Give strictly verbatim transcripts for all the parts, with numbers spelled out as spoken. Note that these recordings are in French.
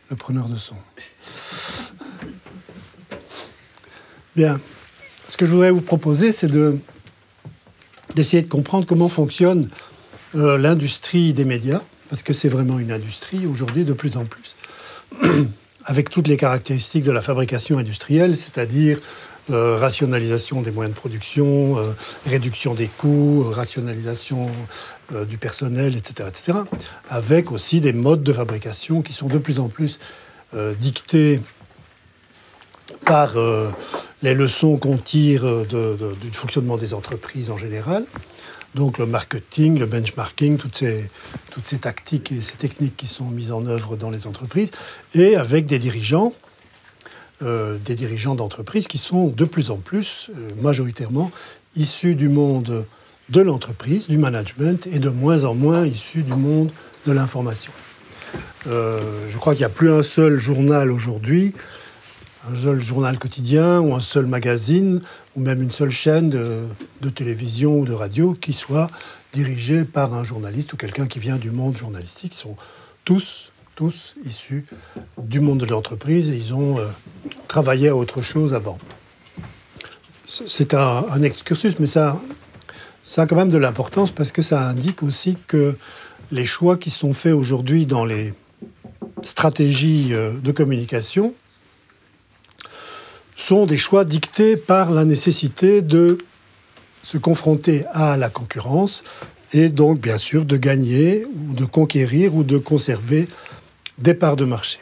le preneur de son. Bien. Ce que je voudrais vous proposer, c'est de, d'essayer de comprendre comment fonctionne euh, l'industrie des médias, parce que c'est vraiment une industrie aujourd'hui de plus en plus, avec toutes les caractéristiques de la fabrication industrielle, c'est-à-dire euh, rationalisation des moyens de production, euh, réduction des coûts, euh, rationalisation euh, du personnel, et cetera, et cetera, avec aussi des modes de fabrication qui sont de plus en plus euh, dictés par euh, les leçons qu'on tire de, de, du fonctionnement des entreprises en général. Donc le marketing, le benchmarking, toutes ces, toutes ces tactiques et ces techniques qui sont mises en œuvre dans les entreprises, et avec des dirigeants, euh, des dirigeants d'entreprises qui sont de plus en plus, euh, majoritairement, issus du monde de l'entreprise, du management, et de moins en moins issus du monde de l'information. Euh, je crois qu'il n'y a plus un seul journal aujourd'hui, un seul journal quotidien ou un seul magazine ou même une seule chaîne de, de télévision ou de radio qui soit dirigée par un journaliste ou quelqu'un qui vient du monde journalistique. Ils sont tous, tous issus du monde de l'entreprise et ils ont euh, travaillé à autre chose avant. C'est un, un excursus, mais ça, ça a quand même de l'importance parce que ça indique aussi que les choix qui sont faits aujourd'hui dans les stratégies de communication sont des choix dictés par la nécessité de se confronter à la concurrence et donc, bien sûr, de gagner, ou de conquérir ou de conserver des parts de marché.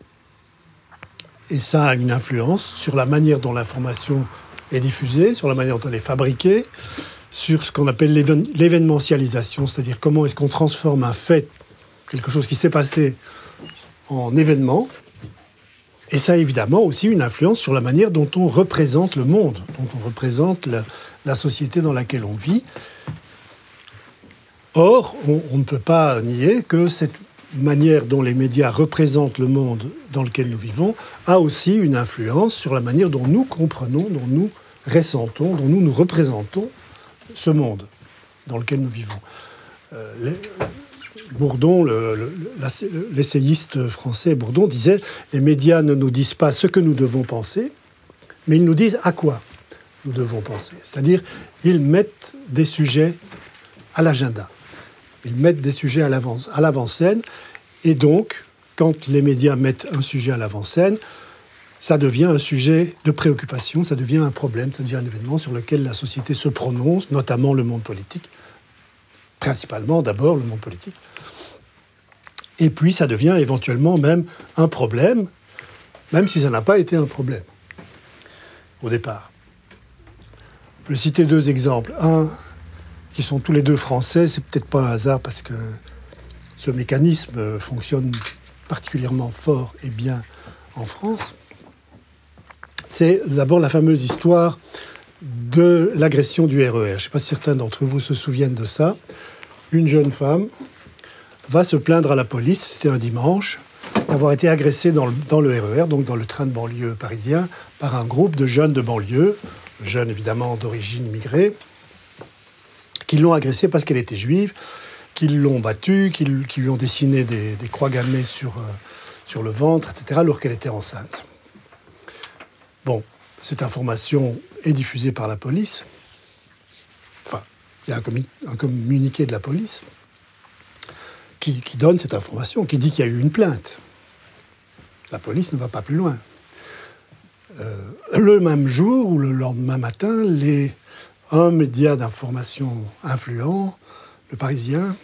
Et ça a une influence sur la manière dont l'information est diffusée, sur la manière dont elle est fabriquée, sur ce qu'on appelle l'éven- l'événementialisation, c'est-à-dire comment est-ce qu'on transforme un fait, quelque chose qui s'est passé, en événement. Et ça a évidemment aussi une influence sur la manière dont on représente le monde, dont on représente la, la société dans laquelle on vit. Or, on, on ne peut pas nier que cette manière dont les médias représentent le monde dans lequel nous vivons a aussi une influence sur la manière dont nous comprenons, dont nous ressentons, dont nous nous représentons ce monde dans lequel nous vivons. Euh, les, Bourdon, le, le, l'essayiste français Bourdon, disait « Les médias ne nous disent pas ce que nous devons penser, mais ils nous disent à quoi nous devons penser. » C'est-à-dire, ils mettent des sujets à l'agenda. Ils mettent des sujets à l'avant, à l'avant-scène. Et donc, quand les médias mettent un sujet à l'avant-scène, ça devient un sujet de préoccupation, ça devient un problème, ça devient un événement sur lequel la société se prononce, notamment le monde politique. Principalement, d'abord, le monde politique. Et puis, ça devient éventuellement même un problème, même si ça n'a pas été un problème au départ. Je vais citer deux exemples. Un, qui sont tous les deux français, c'est peut-être pas un hasard parce que ce mécanisme fonctionne particulièrement fort et bien en France. C'est d'abord la fameuse histoire de l'agression du R E R. Je ne sais pas si certains d'entre vous se souviennent de ça. Une jeune femme va se plaindre à la police, c'était un dimanche, d'avoir été agressée dans le, dans le R E R, donc dans le train de banlieue parisien, par un groupe de jeunes de banlieue, jeunes évidemment d'origine immigrée, qui l'ont agressée parce qu'elle était juive, qui l'ont battue, qui, qui lui ont dessiné des, des croix gammées sur, euh, sur le ventre, et cetera, alors qu'elle était enceinte. Bon, cette information est diffusée par la police. Enfin, il y a un, commu- un communiqué de la police qui, qui donne cette information, qui dit qu'il y a eu une plainte. La police ne va pas plus loin. Euh, le même jour ou le lendemain matin, les, un média d'information influent, le Parisien,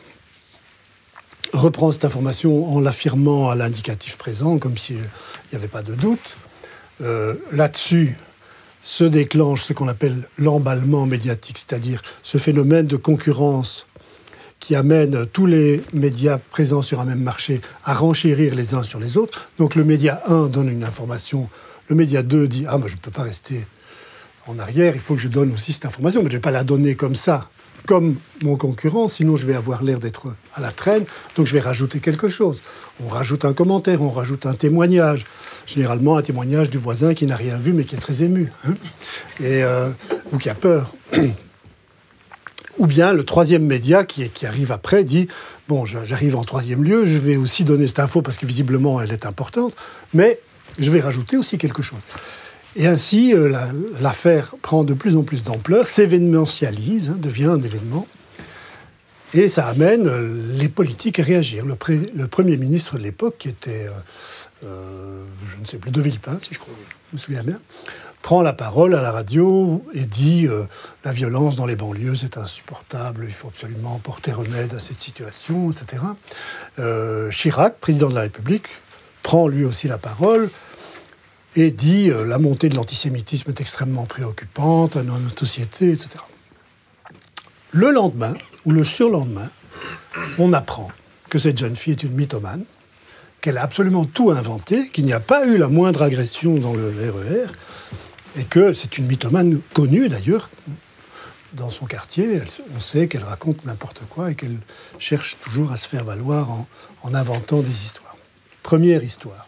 reprend cette information en l'affirmant à l'indicatif présent, comme s'il n'y avait pas de doute. Euh, là-dessus se déclenche ce qu'on appelle l'emballement médiatique, c'est-à-dire ce phénomène de concurrence qui amène tous les médias présents sur un même marché à renchérir les uns sur les autres. Donc le média un donne une information, le média deux dit « Ah, mais je ne peux pas rester en arrière, il faut que je donne aussi cette information, mais je ne vais pas la donner comme ça, comme mon concurrent, sinon je vais avoir l'air d'être à la traîne, donc je vais rajouter quelque chose. » On rajoute un commentaire, on rajoute un témoignage, généralement un témoignage du voisin qui n'a rien vu mais qui est très ému, hein, et, euh, ou qui a peur. Ou bien le troisième média qui, qui arrive après dit « Bon, j'arrive en troisième lieu, je vais aussi donner cette info parce que visiblement elle est importante, mais je vais rajouter aussi quelque chose. » Et ainsi, euh, la, l'affaire prend de plus en plus d'ampleur, s'événementialise, hein, devient un événement. Et ça amène euh, les politiques à réagir. Le, pré, le Premier ministre de l'époque, qui était, euh, euh, je ne sais plus, de Villepin, si je, crois, je me souviens bien, prend la parole à la radio et dit euh, « La violence dans les banlieues, c'est insupportable, il faut absolument porter remède à cette situation, et cetera » euh, Chirac, président de la République, prend lui aussi la parole et dit euh, « La montée de l'antisémitisme est extrêmement préoccupante dans notre société, et cetera » Le lendemain, ou le surlendemain, on apprend que cette jeune fille est une mythomane, qu'elle a absolument tout inventé, qu'il n'y a pas eu la moindre agression dans le R E R, et que c'est une mythomane connue d'ailleurs dans son quartier. On sait qu'elle raconte n'importe quoi et qu'elle cherche toujours à se faire valoir en, en inventant des histoires. Première histoire.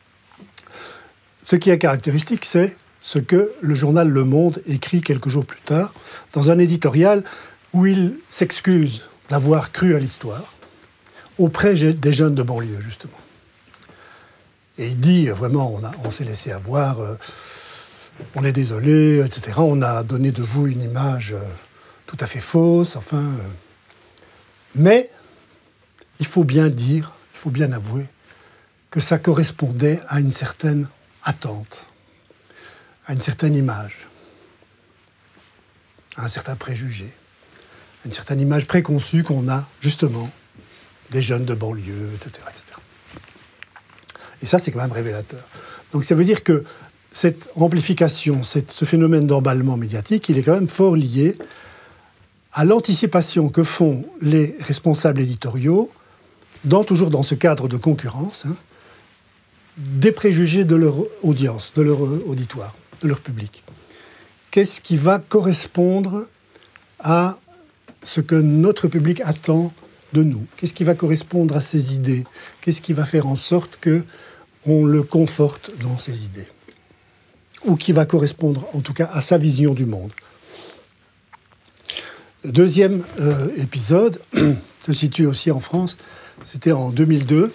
Ce qui est caractéristique, c'est ce que le journal Le Monde écrit quelques jours plus tard, dans un éditorial où il s'excuse d'avoir cru à l'histoire, auprès des jeunes de banlieue, justement. Et il dit, vraiment, on, a, on s'est laissé avoir, euh, on est désolé, et cetera. On a donné de vous une image euh, tout à fait fausse, enfin... Euh, mais, il faut bien dire, il faut bien avouer, que ça correspondait à une certaine attente, à une certaine image, à un certain préjugé, à une certaine image préconçue qu'on a, justement, des jeunes de banlieue, et cetera, et cetera. Et ça, c'est quand même révélateur. Donc ça veut dire que cette amplification, cette, ce phénomène d'emballement médiatique, il est quand même fort lié à l'anticipation que font les responsables éditoriaux, dans, toujours dans ce cadre de concurrence, hein, des préjugés de leur audience, de leur auditoire, de leur public. Qu'est-ce qui va correspondre à ce que notre public attend de nous? Qu'est-ce qui va correspondre à ses idées? Qu'est-ce qui va faire en sorte qu'on le conforte dans ses idées? Ou qui va correspondre, en tout cas, à sa vision du monde. Le deuxième euh, épisode se situe aussi en France. C'était en deux mille deux,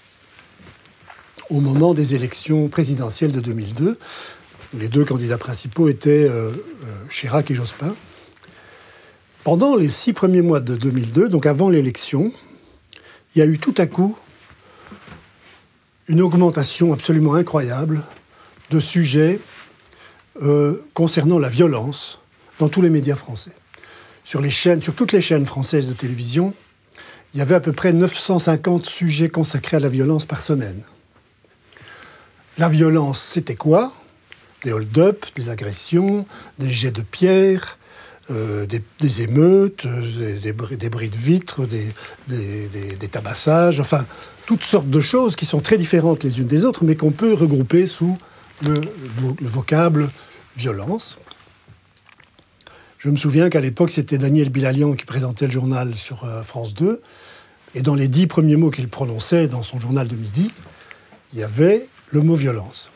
au moment des élections présidentielles de deux mille deux. Les deux candidats principaux étaient euh, Chirac et Jospin. Pendant les six premiers mois de deux mille deux, donc avant l'élection, il y a eu tout à coup une augmentation absolument incroyable de sujets euh, concernant la violence dans tous les médias français. Sur les chaînes, sur toutes les chaînes françaises de télévision, il y avait à peu près neuf cent cinquante sujets consacrés à la violence par semaine. La violence, c'était quoi? Des hold-up, des agressions, des jets de pierre, euh, des, des émeutes, des, des, des bris de vitres, des, des, des, des tabassages, enfin, toutes sortes de choses qui sont très différentes les unes des autres, mais qu'on peut regrouper sous le, le vocable violence. Je me souviens qu'à l'époque, c'était Daniel Bilalian qui présentait le journal sur euh, France deux, et dans les dix premiers mots qu'il prononçait dans son journal de midi, il y avait le mot violence.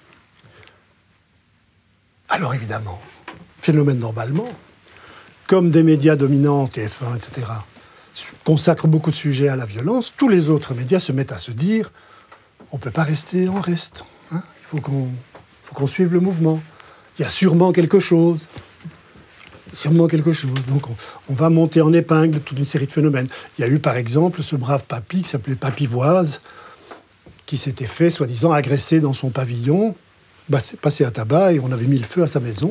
Alors évidemment, phénomène d'emballement, comme des médias dominants, T F un, et cetera, consacrent beaucoup de sujets à la violence, tous les autres médias se mettent à se dire on ne peut pas rester en reste. Hein, il faut qu'on, faut qu'on suive le mouvement. Il y a sûrement quelque chose. Sûrement quelque chose. Donc on, on va monter en épingle toute une série de phénomènes. Il y a eu par exemple ce brave papy qui s'appelait Papivoise, qui s'était fait, soi-disant, agresser dans son pavillon, passé à tabac, et on avait mis le feu à sa maison.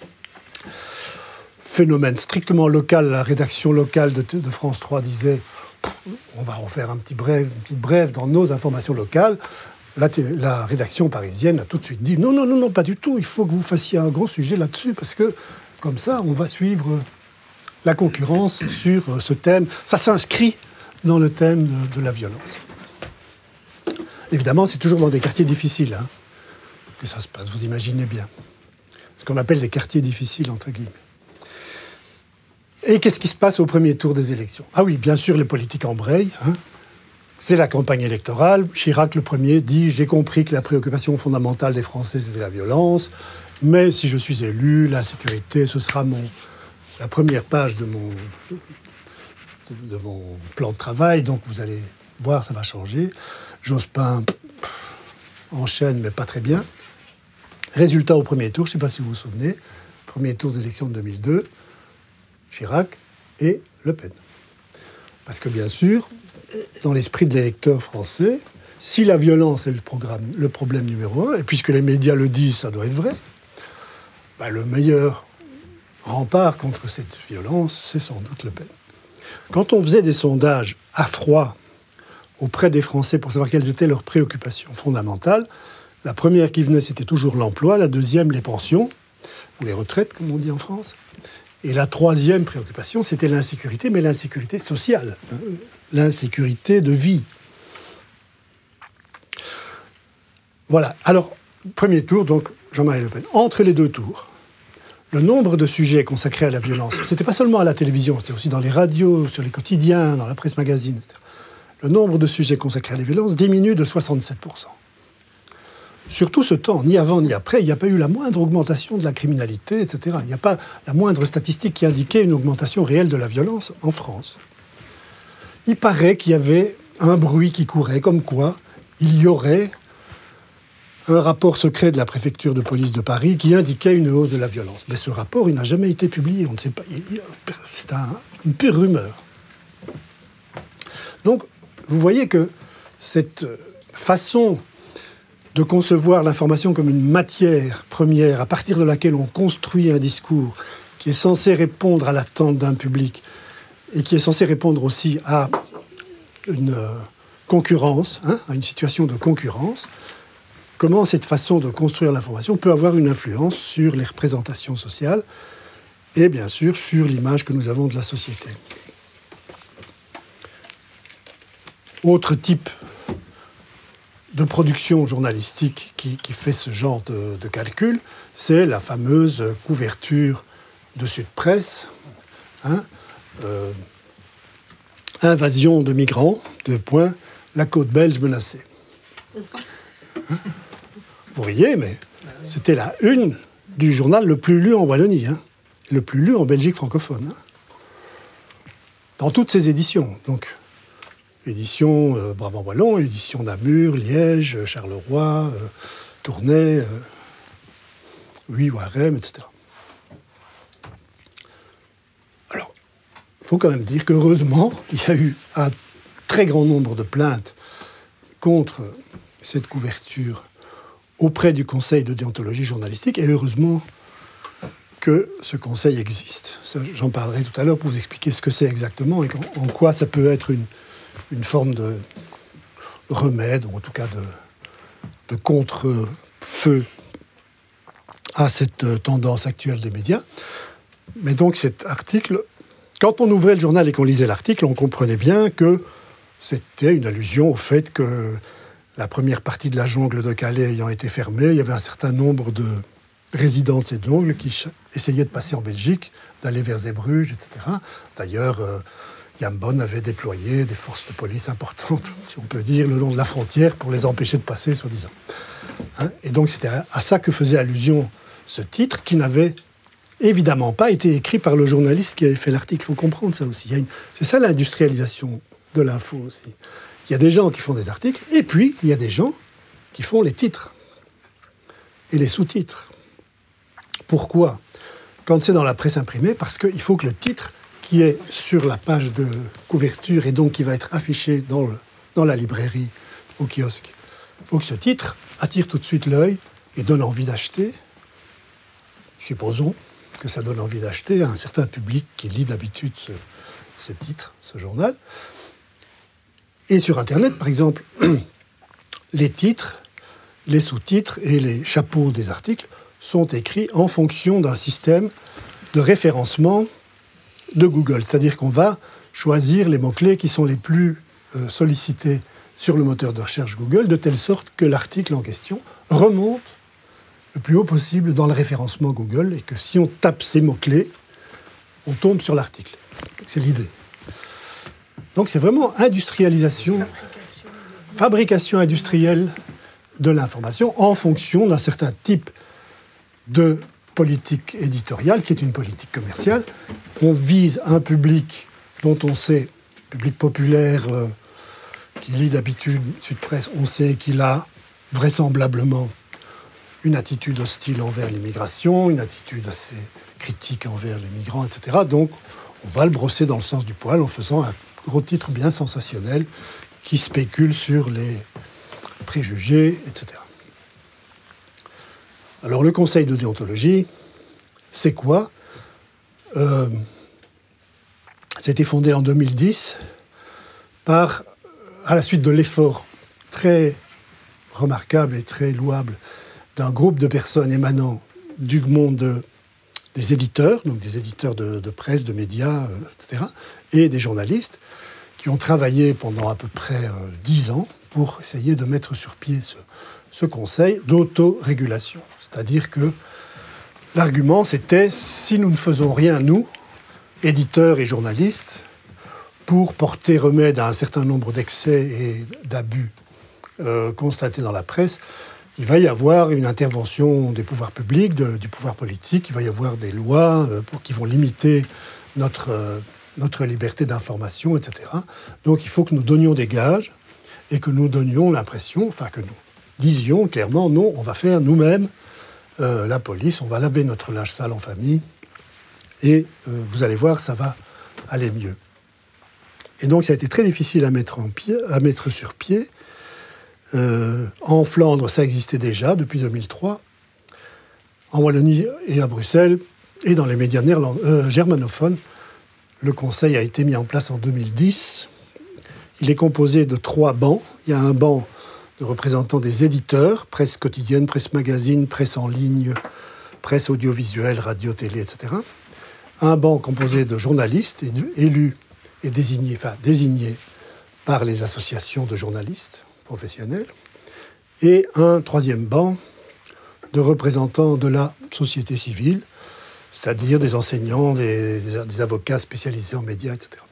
Phénomène strictement local, la rédaction locale de, de France trois disait on va en faire un petit bref, une petite brève dans nos informations locales. La, la rédaction parisienne a tout de suite dit non, non, non, non, pas du tout, il faut que vous fassiez un gros sujet là-dessus, parce que comme ça, on va suivre la concurrence sur ce thème. Ça s'inscrit dans le thème de, de la violence. Évidemment, c'est toujours dans des quartiers difficiles hein, que ça se passe, vous imaginez bien. Ce qu'on appelle des quartiers difficiles, entre guillemets. Et qu'est-ce qui se passe au premier tour des élections? Ah oui, bien sûr, les politiques embrayent. Hein. C'est la campagne électorale. Chirac, le premier, dit « J'ai compris que la préoccupation fondamentale des Français, c'était la violence. Mais si je suis élu, la sécurité, ce sera mon, la première page de mon, de, de mon plan de travail, donc vous allez voir, ça va changer. Jospin enchaîne, mais pas très bien. Résultat au premier tour, je ne sais pas si vous vous souvenez, premier tour des élections de deux mille deux, Chirac et Le Pen. Parce que bien sûr, dans l'esprit de l'électeur français, si la violence est le, programme, le problème numéro un, et puisque les médias le disent, ça doit être vrai, bah, le meilleur rempart contre cette violence, c'est sans doute Le Pen. Quand on faisait des sondages à froid auprès des Français pour savoir quelles étaient leurs préoccupations fondamentales, la première qui venait, c'était toujours l'emploi, la deuxième, les pensions, ou les retraites, comme on dit en France. Et la troisième préoccupation, c'était l'insécurité, mais l'insécurité sociale, hein, l'insécurité de vie. Voilà. Alors, premier tour, donc, Jean-Marie Le Pen. Entre les deux tours, le nombre de sujets consacrés à la violence, c'était pas seulement à la télévision, c'était aussi dans les radios, sur les quotidiens, dans la presse magazine, et cetera. Le nombre de sujets consacrés à la violence diminue de soixante-sept pour cent. Sur tout ce temps, ni avant ni après, il n'y a pas eu la moindre augmentation de la criminalité, et cetera. Il n'y a pas la moindre statistique qui indiquait une augmentation réelle de la violence en France. Il paraît qu'il y avait un bruit qui courait, comme quoi il y aurait un rapport secret de la préfecture de police de Paris qui indiquait une hausse de la violence. Mais ce rapport, il n'a jamais été publié. On ne sait pas. C'est un, une pure rumeur. Donc, vous voyez que cette façon de concevoir l'information comme une matière première à partir de laquelle on construit un discours qui est censé répondre à l'attente d'un public et qui est censé répondre aussi à une concurrence, hein, à une situation de concurrence, comment cette façon de construire l'information peut avoir une influence sur les représentations sociales et bien sûr sur l'image que nous avons de la société. Autre type de production journalistique qui, qui fait ce genre de, de calcul, c'est la fameuse couverture de Sud Presse, hein, euh, invasion de migrants, deux points, la côte belge menacée. Hein, vous riez, mais c'était la une du journal le plus lu en Wallonie, hein, le plus lu en Belgique francophone, hein, dans toutes ses éditions, donc. Édition euh, Brabant-Wallon, édition Namur, Liège, Charleroi, euh, Tournai, euh, oui, Warem, et cetera. Alors, il faut quand même dire qu'heureusement, il y a eu un très grand nombre de plaintes contre cette couverture auprès du Conseil de déontologie journalistique, et heureusement que ce conseil existe. Ça, j'en parlerai tout à l'heure pour vous expliquer ce que c'est exactement et en, en quoi ça peut être une une forme de remède, ou en tout cas de, de contre-feu à cette tendance actuelle des médias. Mais donc cet article, quand on ouvrait le journal et qu'on lisait l'article, on comprenait bien que c'était une allusion au fait que la première partie de la jungle de Calais ayant été fermée, il y avait un certain nombre de résidents de cette jungle qui essayaient de passer en Belgique, d'aller vers Zeebrugge, et cetera. D'ailleurs, euh, Jan Bon avait déployé des forces de police importantes, si on peut dire, le long de la frontière pour les empêcher de passer, soi-disant. Hein, et donc c'était à ça que faisait allusion ce titre, qui n'avait évidemment pas été écrit par le journaliste qui avait fait l'article. Il faut comprendre ça aussi. Il y a une... C'est ça l'industrialisation de l'info aussi. Il y a des gens qui font des articles, et puis il y a des gens qui font les titres et les sous-titres. Pourquoi ? Quand c'est dans la presse imprimée, parce qu'il faut que le titre qui est sur la page de couverture et donc qui va être affiché dans, le, dans la librairie, au kiosque. Il faut que ce titre attire tout de suite l'œil et donne envie d'acheter. Supposons que ça donne envie d'acheter à un certain public qui lit d'habitude ce, ce titre, ce journal. Et sur Internet, par exemple, les titres, les sous-titres et les chapeaux des articles sont écrits en fonction d'un système de référencement de Google. C'est-à-dire qu'on va choisir les mots-clés qui sont les plus euh, sollicités sur le moteur de recherche Google, de telle sorte que l'article en question remonte le plus haut possible dans le référencement Google et que si on tape ces mots-clés, on tombe sur l'article. C'est l'idée. Donc c'est vraiment industrialisation, fabrication, fabrication industrielle de l'information en fonction d'un certain type de politique éditoriale, qui est une politique commerciale. On vise un public dont on sait, public populaire, euh, qui lit d'habitude Sud Presse, on sait qu'il a vraisemblablement une attitude hostile envers l'immigration, une attitude assez critique envers les migrants, et cetera. Donc, on va le brosser dans le sens du poil en faisant un gros titre bien sensationnel qui spécule sur les préjugés, et cetera. Alors, le Conseil de déontologie, c'est quoi ? euh, Ça a été fondé en deux mille dix par, à la suite de l'effort très remarquable et très louable d'un groupe de personnes émanant du monde de, des éditeurs, donc des éditeurs de, de presse, de médias, euh, et cetera, et des journalistes, qui ont travaillé pendant à peu près euh, dix ans pour essayer de mettre sur pied ce, ce conseil d'autorégulation. C'est-à-dire que l'argument, c'était, si nous ne faisons rien, nous, éditeurs et journalistes, pour porter remède à un certain nombre d'excès et d'abus euh, constatés dans la presse, il va y avoir une intervention des pouvoirs publics, de, du pouvoir politique, il va y avoir des lois euh, pour, qui vont limiter notre, euh, notre liberté d'information, et cetera. Donc il faut que nous donnions des gages et que nous donnions l'impression, enfin que nous disions clairement, non, on va faire nous-mêmes euh, la police, on va laver notre linge sale en famille et euh, vous allez voir, ça va aller mieux. Et donc ça a été très difficile à mettre, en pied, à mettre sur pied. Euh, en Flandre, ça existait déjà depuis deux mille trois. En Wallonie et à Bruxelles, et dans les médias néerland- euh, germanophones, le conseil a été mis en place en deux mille dix. Il est composé de trois bancs. Il y a un banc de représentants des éditeurs, presse quotidienne, presse magazine, presse en ligne, presse audiovisuelle, radio, télé, et cetera. Un banc composé de journalistes élus et désignés, enfin, désignés par les associations de journalistes professionnels, et un troisième banc de représentants de la société civile, c'est-à-dire des enseignants, des, des, des avocats spécialisés en médias, et cetera.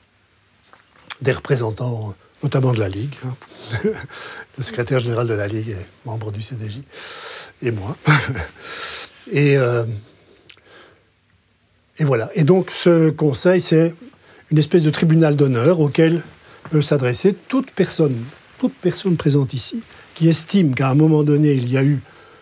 Des représentants, notamment de la Ligue. Hein. Le secrétaire général de la Ligue est membre du C D J, et moi. et, euh, et voilà. Et donc, ce conseil, c'est une espèce de tribunal d'honneur auquel peut s'adresser toute personne, toute personne présente ici, qui estime qu'à un moment donné, il y a eu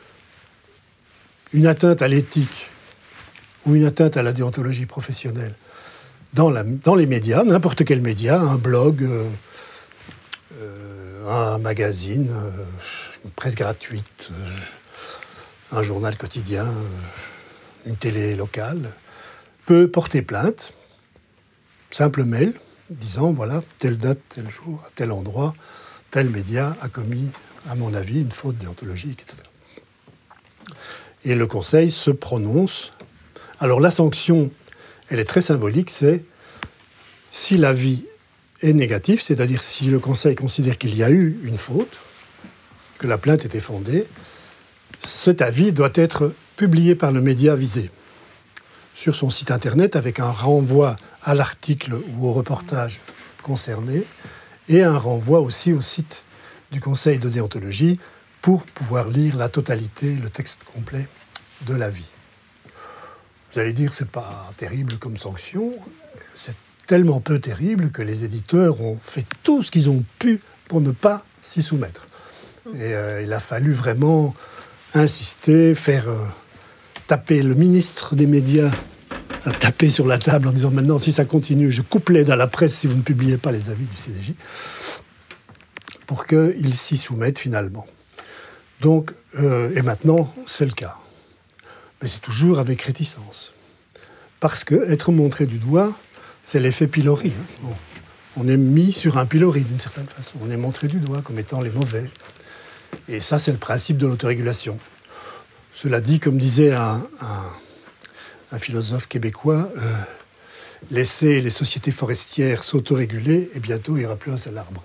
une atteinte à l'éthique ou une atteinte à la déontologie professionnelle dans, la, dans les médias, n'importe quel média, un blog, euh, euh, un magazine, euh, une presse gratuite, euh, un journal quotidien, euh, une télé locale, peut porter plainte, simple mail, disant, voilà, telle date, tel jour, à tel endroit, tel média a commis, à mon avis, une faute déontologique, et cetera. Et le Conseil se prononce. Alors la sanction, elle est très symbolique, c'est si l'avis est négatif, c'est-à-dire si le Conseil considère qu'il y a eu une faute, que la plainte était fondée, cet avis doit être publié par le média visé sur son site internet avec un renvoi à l'article ou au reportage concerné et un renvoi aussi au site du Conseil de déontologie pour pouvoir lire la totalité, le texte complet de l'avis. Vous allez dire, c'est pas terrible comme sanction. C'est tellement peu terrible que les éditeurs ont fait tout ce qu'ils ont pu pour ne pas s'y soumettre. Et euh, il a fallu vraiment insister, faire euh, taper le ministre des médias, euh, taper sur la table en disant maintenant, si ça continue, je coupe l'aide à la presse si vous ne publiez pas les avis du C D J, pour qu'ils s'y soumettent finalement. Donc, euh, et maintenant, c'est le cas. Mais c'est toujours avec réticence. Parce que être montré du doigt, c'est l'effet pilori. Hein. On, on est mis sur un pilori, d'une certaine façon. On est montré du doigt comme étant les mauvais. Et ça, c'est le principe de l'autorégulation. Cela dit, comme disait un, un, un philosophe québécois, euh, laissez les sociétés forestières s'autoréguler et bientôt il n'y aura plus un seul arbre.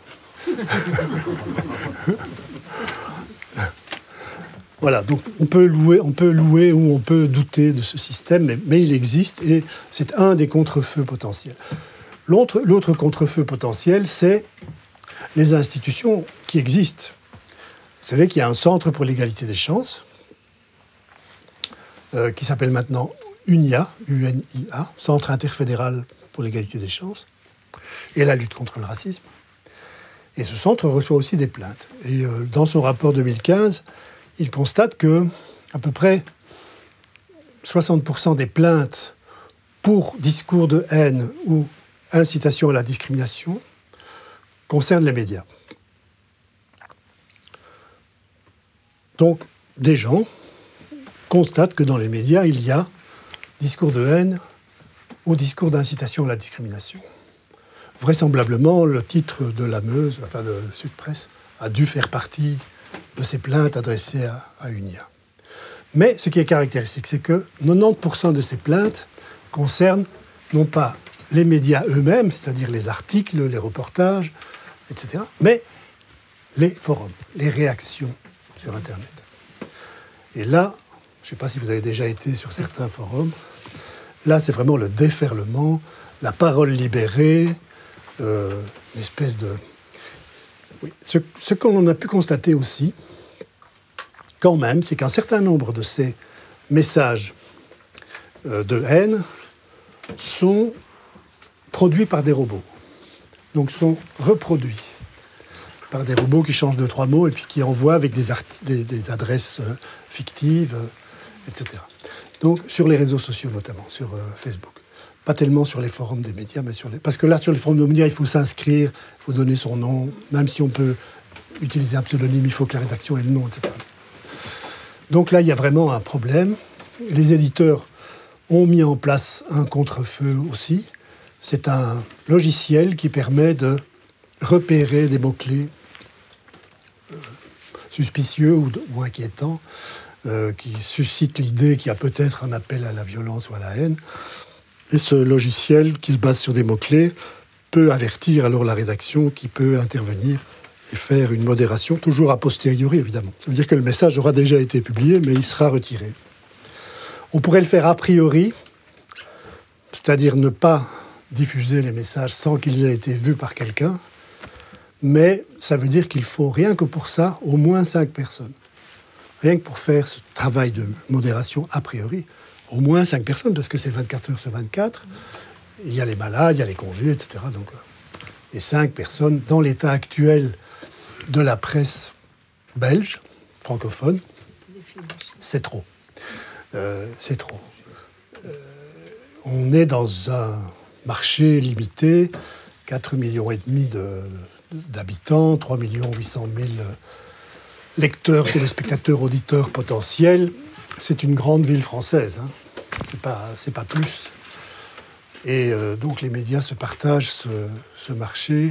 Voilà, donc on peut louer, on peut louer ou on peut douter de ce système, mais, mais il existe et c'est un des contre-feux potentiels. L'autre, l'autre contre-feu potentiel, c'est les institutions qui existent. Vous savez qu'il y a un centre pour l'égalité des chances, euh, qui s'appelle maintenant UNIA, U N I A, Centre interfédéral pour l'égalité des chances, et la lutte contre le racisme. Et ce centre reçoit aussi des plaintes. Et euh, dans son rapport deux mille quinze, il constate que à peu près soixante pour cent des plaintes pour discours de haine ou incitation à la discrimination concernent les médias. Donc, des gens constatent que dans les médias, il y a discours de haine ou discours d'incitation à la discrimination. Vraisemblablement, le titre de la Meuse, enfin de Sud Presse, a dû faire partie de ces plaintes adressées à, à UNIA. Mais ce qui est caractéristique, c'est que quatre-vingt-dix pour cent de ces plaintes concernent non pas les médias eux-mêmes, c'est-à-dire les articles, les reportages, et cetera, mais les forums, les réactions sur Internet. Et là, je ne sais pas si vous avez déjà été sur certains forums, là c'est vraiment le déferlement, la parole libérée, euh, une espèce de... Oui. Ce, ce qu'on a pu constater aussi, quand même, c'est qu'un certain nombre de ces messages euh, de haine sont produits par des robots. Donc sont reproduits par des robots qui changent deux, trois mots et puis qui envoient avec des, art- des, des adresses euh, fictives, euh, et cetera. Donc sur les réseaux sociaux notamment, sur euh, Facebook. Pas tellement sur les forums des médias, mais sur les... Parce que là, sur les forums des médias, il faut s'inscrire, il faut donner son nom, même si on peut utiliser un pseudonyme, il faut que la rédaction ait le nom, et cetera. Donc là, il y a vraiment un problème. Les éditeurs ont mis en place un contre-feu aussi. C'est un logiciel qui permet de repérer des mots-clés euh, suspicieux ou, de, ou inquiétants, euh, qui suscitent l'idée qu'il y a peut-être un appel à la violence ou à la haine. Et ce logiciel, qui se base sur des mots-clés, peut avertir alors la rédaction qui peut intervenir et faire une modération, toujours a posteriori, évidemment. Ça veut dire que le message aura déjà été publié, mais il sera retiré. On pourrait le faire a priori, c'est-à-dire ne pas diffuser les messages sans qu'ils aient été vus par quelqu'un, mais ça veut dire qu'il faut, rien que pour ça, au moins cinq personnes. Rien que pour faire ce travail de modération a priori, au moins cinq personnes, parce que c'est vingt-quatre heures sur vingt-quatre. Il y a les malades, il y a les congés, et cetera. Donc, et cinq personnes, dans l'état actuel de la presse belge, francophone, c'est trop. Euh, c'est trop. Euh, on est dans un marché limité, quatre millions et demi de, d'habitants, trois millions huit cent mille lecteurs, téléspectateurs, auditeurs potentiels. C'est une grande ville française, hein. C'est pas, c'est pas plus. Et euh, donc les médias se partagent ce, ce marché.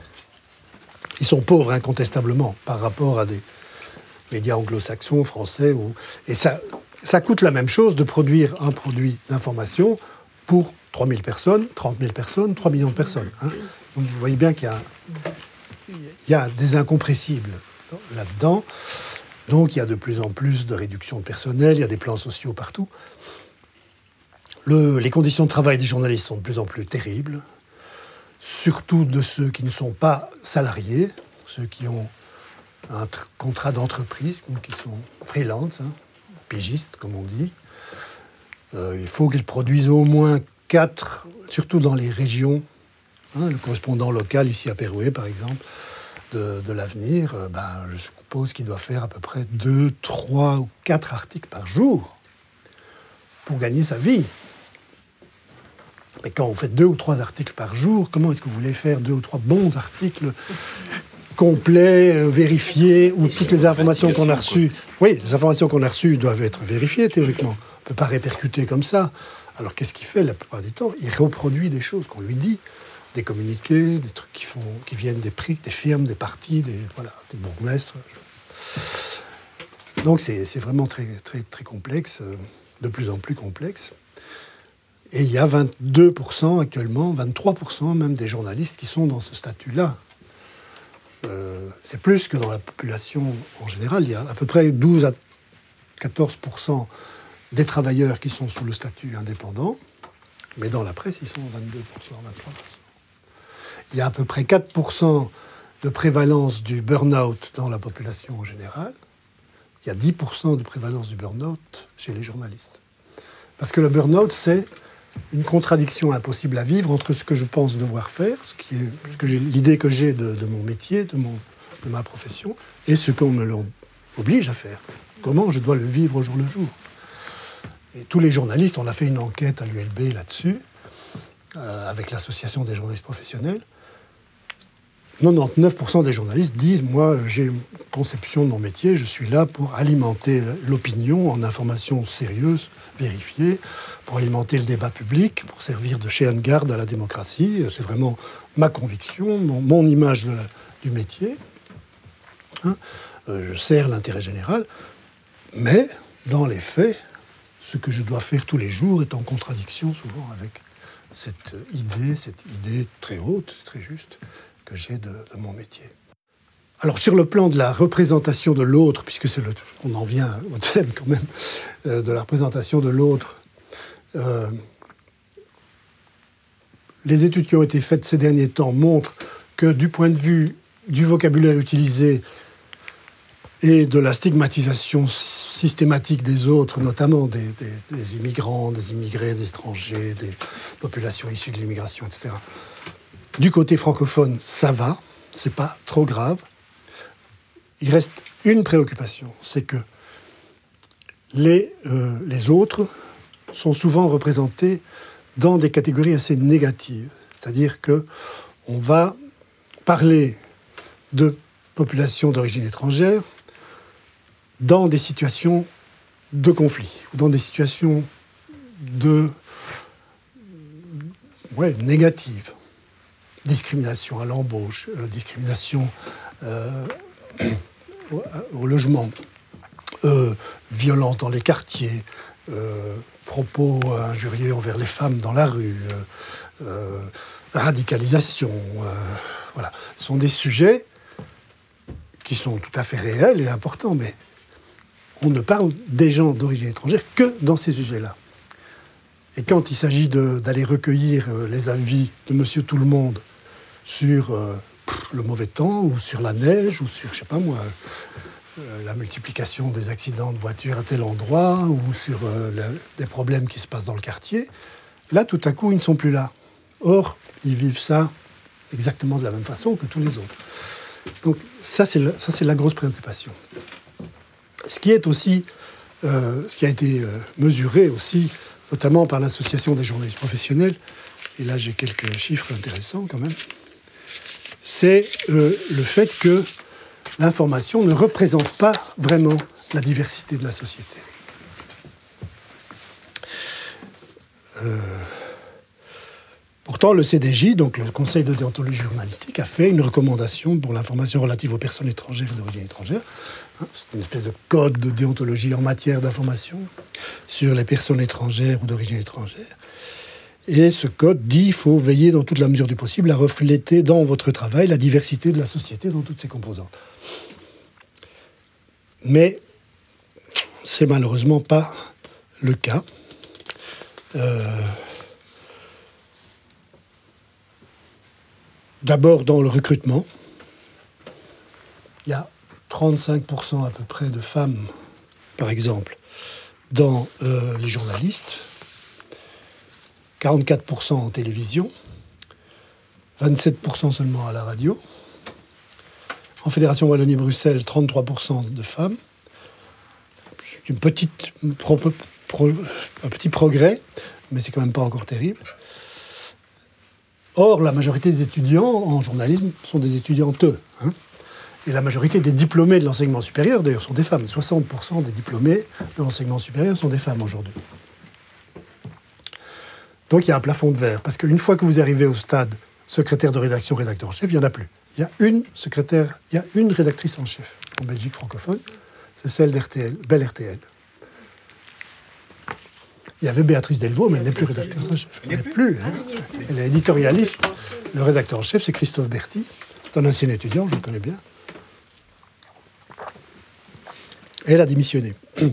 Ils sont pauvres incontestablement par rapport à des médias anglo-saxons, français. Ou... Et ça, ça coûte la même chose de produire un produit d'information pour trois mille personnes, trente mille personnes, trois millions de personnes. Hein. Donc vous voyez bien qu'il y a, il y a des incompressibles là-dedans. Donc il y a de plus en plus de réduction de personnel, il y a des plans sociaux partout. Le, les conditions de travail des journalistes sont de plus en plus terribles, surtout de ceux qui ne sont pas salariés, ceux qui ont un tr- contrat d'entreprise, qui sont freelance, hein, pigistes comme on dit. Euh, il faut qu'ils produisent au moins quatre, surtout dans les régions. Hein, le correspondant local, ici à Pérouet par exemple, de, de l'Avenir, euh, ben, je suppose qu'il doit faire à peu près deux, trois ou quatre articles par jour pour gagner sa vie. Mais quand vous faites deux ou trois articles par jour, comment est-ce que vous voulez faire deux ou trois bons articles complets, euh, vérifiés, où toutes les informations qu'on a reçues... Oui, les informations qu'on a reçues doivent être vérifiées, théoriquement. On ne peut pas répercuter comme ça. Alors qu'est-ce qu'il fait la plupart du temps? Il reproduit des choses qu'on lui dit, des communiqués, des trucs qui, font, qui viennent des prix, des firmes, des partis, des, voilà, des bourgmestres. Donc c'est, c'est vraiment très, très, très complexe, de plus en plus complexe. Et il y a vingt-deux pour cent actuellement, vingt-trois pour cent même des journalistes qui sont dans ce statut-là. Euh, c'est plus que dans la population en général. Il y a à peu près douze à quatorze pour cent des travailleurs qui sont sous le statut indépendant, mais dans la presse, ils sont vingt-deux pour cent, vingt-trois pour cent. Il y a à peu près quatre pour cent de prévalence du burn-out dans la population en général. Il y a dix pour cent de prévalence du burn-out chez les journalistes. Parce que le burn-out, c'est une contradiction impossible à vivre entre ce que je pense devoir faire, ce qui est, ce que j'ai, l'idée que j'ai de, de mon métier, de, mon, de ma profession, et ce qu'on me l'oblige à faire. Comment je dois le vivre au jour le jour. Et tous les journalistes, on a fait une enquête à l'U L B là-dessus, euh, avec l'Association des journalistes professionnels. quatre-vingt-dix-neuf pour cent des journalistes disent « Moi, j'ai une conception de mon métier, je suis là pour alimenter l'opinion en informations sérieuses, vérifiées, pour alimenter le débat public, pour servir de chien de garde à la démocratie. C'est vraiment ma conviction, mon, mon image de la, du métier. Hein, euh, je sers l'intérêt général. Mais, dans les faits, ce que je dois faire tous les jours est en contradiction souvent avec cette idée, cette idée très haute, très juste, que j'ai de, de mon métier. Alors, sur le plan de la représentation de l'autre, puisque c'est le, on en vient au thème quand même, euh, de la représentation de l'autre, euh, les études qui ont été faites ces derniers temps montrent que du point de vue du vocabulaire utilisé et de la stigmatisation systématique des autres, notamment des, des, des immigrants, des immigrés, des étrangers, des populations issues de l'immigration, et cetera, du côté francophone, ça va, c'est pas trop grave. Il reste une préoccupation, c'est que les, euh, les autres sont souvent représentés dans des catégories assez négatives. C'est-à-dire qu'on va parler de populations d'origine étrangère dans des situations de conflit, ou dans des situations de, ouais, négatives. Discrimination à l'embauche, euh, discrimination euh, au, au logement, euh, violence dans les quartiers, euh, propos injurieux envers les femmes dans la rue, euh, euh, radicalisation. Euh, voilà. Ce sont des sujets qui sont tout à fait réels et importants, mais on ne parle des gens d'origine étrangère que dans ces sujets-là. Et quand il s'agit de, d'aller recueillir les avis de Monsieur Tout-le-Monde sur euh, le mauvais temps, ou sur la neige, ou sur, je sais pas moi, euh, la multiplication des accidents de voiture à tel endroit, ou sur euh, le, des problèmes qui se passent dans le quartier, là, tout à coup, ils ne sont plus là. Or, ils vivent ça exactement de la même façon que tous les autres. Donc, ça, c'est, le, ça, c'est la grosse préoccupation. Ce qui est aussi, euh, ce qui a été euh, mesuré aussi, notamment par l'Association des journalistes professionnels, et là, j'ai quelques chiffres intéressants quand même, c'est euh, le fait que l'information ne représente pas vraiment la diversité de la société. Euh, pourtant, le C D J, donc le Conseil de déontologie journalistique, a fait une recommandation pour l'information relative aux personnes étrangères et d'origine étrangère. Hein, c'est une espèce de code de déontologie en matière d'information sur les personnes étrangères ou d'origine étrangère. Et ce code dit qu'il faut veiller dans toute la mesure du possible à refléter dans votre travail la diversité de la société dans toutes ses composantes. Mais c'est malheureusement pas le cas. Euh, d'abord dans le recrutement. Il y a trente-cinq pour cent à peu près de femmes, par exemple, dans euh, les journalistes. quarante-quatre pour cent en télévision, vingt-sept pour cent seulement à la radio. En Fédération Wallonie-Bruxelles, trente-trois pour cent de femmes. C'est une petite pro, pro, un petit progrès, mais c'est quand même pas encore terrible. Or, la majorité des étudiants en journalisme sont des étudiantes. Hein, et la majorité des diplômés de l'enseignement supérieur, d'ailleurs, sont des femmes. soixante pour cent des diplômés de l'enseignement supérieur sont des femmes aujourd'hui. Donc il y a un plafond de verre, parce qu'une fois que vous arrivez au stade secrétaire de rédaction, rédacteur en chef, il n'y en a plus. Il y a une secrétaire, il y a une rédactrice en chef en Belgique francophone, c'est celle d'R T L, Belle R T L. Il y avait Béatrice Delvaux, mais elle n'est plus rédactrice en chef. Elle n'est plus. Hein. Elle est éditorialiste. Le rédacteur en chef, c'est Christophe Berthy. C'est un ancien étudiant, je le connais bien. Et elle a démissionné.